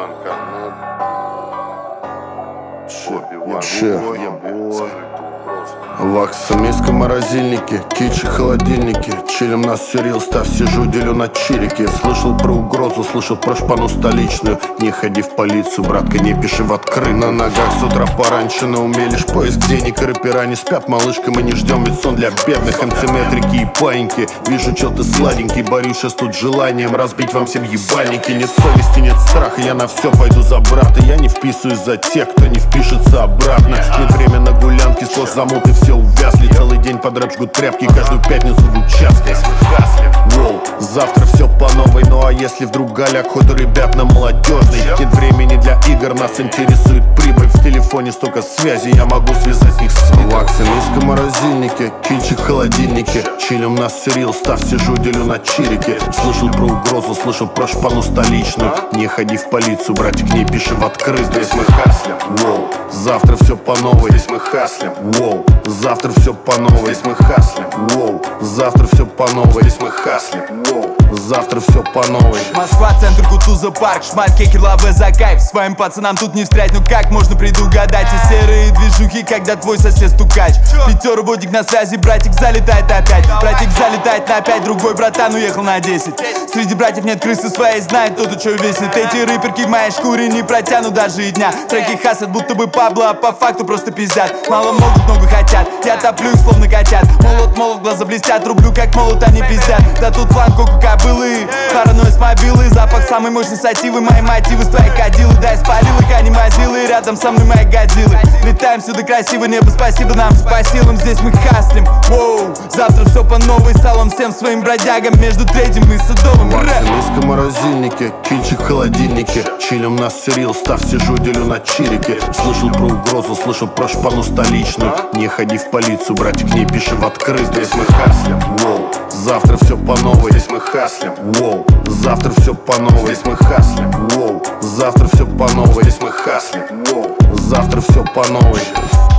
Вакса, миска, морозильники, кичи, холодильники. Чилим на серил, став, сижу, делю на чирики. Слышал про угрозу, слышал про шпану столичную. Не ходи в полицию, братка, не пиши в открытую. На ногах с утра пораньше, но умелишь поиск денег. И рэпера не спят, малышка, мы не ждем, ведь сон для бедных. МЦ-метрики и паники, вижу, чел ты сладенький. Борюсь сейчас тут желанием разбить вам всем ебальники. Нет совести, нет страха, я на все пойду за брата. Я не вписываюсь за тех, кто не впишется обратно. Нет время на гулянки, сплошь замуты, все увязли. Целый день под рэп жгут тряпки, каждую пятницу в участке. Воу, завтра все по новой. Ну а если вдруг голяк, хоть у ребят на молодежный. Нет времени для игр, нас интересует прибыль. В телефоне столько связей, я могу связать их с Вакса, миска, морозильники, кильчик, холодильники. Чилим на серил, став, сижу, делю на чирики. Слышал про угрозу, слышал про шпану столичную. Не ходи в полицию, братик, не пиши в открытую. Здесь мы хаслим, воу, завтра все по новой. Здесь мы хаслим, воу, завтра все по новой. Здесь мы хаслим, воу, завтра все по новой. Здесь мы хаслим, воу, завтра все по новой. Москва, центр, Кутуза, парк, шмаль, кекер, лаве за кайф. Своим пацанам тут не встрять, ну как можно предугадать? И серые движухи, когда твой сосед стукач. Пятеро-водик на связи, братик залетает опять. Братик залетает на 5, другой братан уехал на 10. Среди братьев нет крысы своей, знает кто-то, что весит. Эти рэперки в моей шкуре не протянут даже и дня. Треки хасят, будто бы Пабло, а по факту просто пиздят. Мало могут, много хотят, я топлю их словно котят. Молот, глаза блестят, рублю как молот, они пиздят. Да тут план коку кобылы, паранойя с мобилы. Запах самый мощный сативы, мои мотивы с твоей кадилы. Да, спалил их, они мазилы, рядом со мной мои годзиллы. Летаем сюда красиво, небо, спасибо нам по силам. Здесь мы хаслим, воу, завтра все по новой. Салон всем своим бродягам между третьим и садовым. Вакса, миска, морозильники, кильчик, холодильники. Чилим на серил, став, сижу, делю на чирики. Слышал про угрозу, слышал про шпану столичную. Не ходи в полицию, братик, не пиши в открытую. Здесь мы хаслим, воу, завтра все по новой. Здесь мы хаслим, воу, завтра все по новой. Здесь мы хаслим, воу, завтра все по новой. Здесь мы хаслим, воу, завтра все по новой.